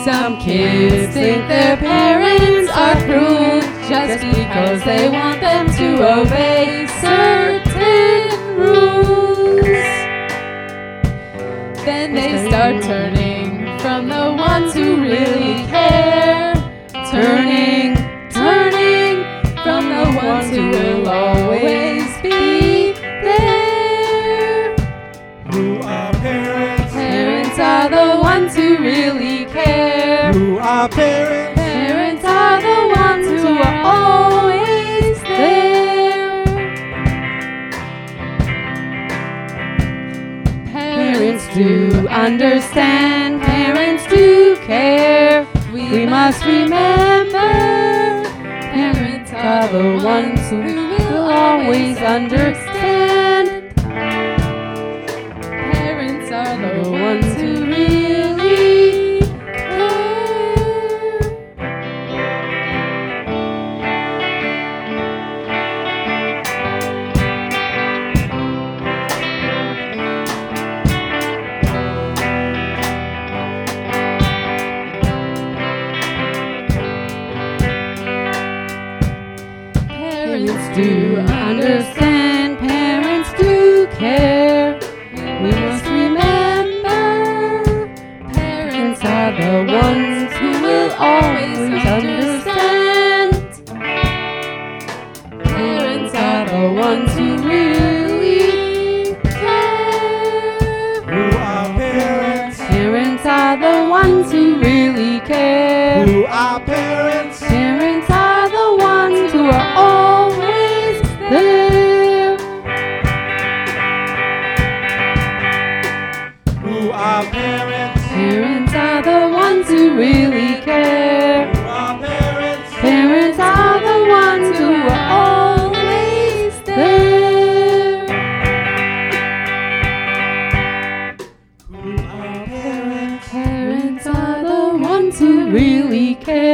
Some kids think their parents are cruel just because they want them to obey certain rules. Then they start turning from the ones who really care. Turning from the ones who will always be there. Who are parents? Parents are the ones who really care. Who are parents? Parents are the ones who are always there. Parents do understand, parents do care. We must remember, parents are the ones who will always understand. Parents are the ones who really care. Parents do understand, parents do care. We must remember, parents are the ones who will always understand. Parents are the ones who really care. Who are parents? Parents are the ones who really care. Who are parents? Parents are the ones who are always there. Who are parents? Parents are the ones who really care. Who are parents? Parents are the ones who are always there. Who are parents? Parents are the ones who really care.